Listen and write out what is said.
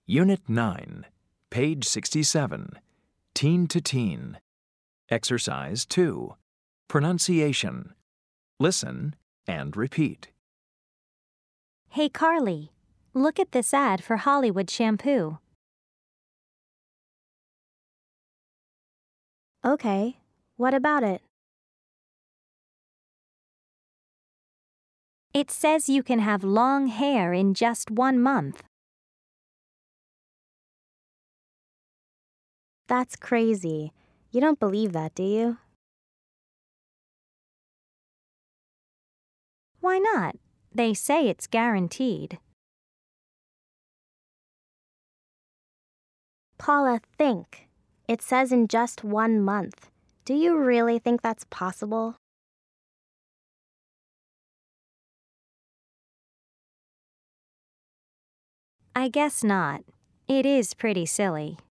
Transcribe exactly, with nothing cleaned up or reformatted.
Unit nine, page sixty-seven, Teen to Teen. Exercise two, Pronunciation. Listen and repeat. Hey Carly, look at this ad for Hollywood shampoo. Okay, what about it? It says you can have long hair in just one month. That's crazy. You don't believe that, do you? Why not? They say it's guaranteed. Paula, think. It says in just one month. Do you really think that's possible? I guess not. It is pretty silly.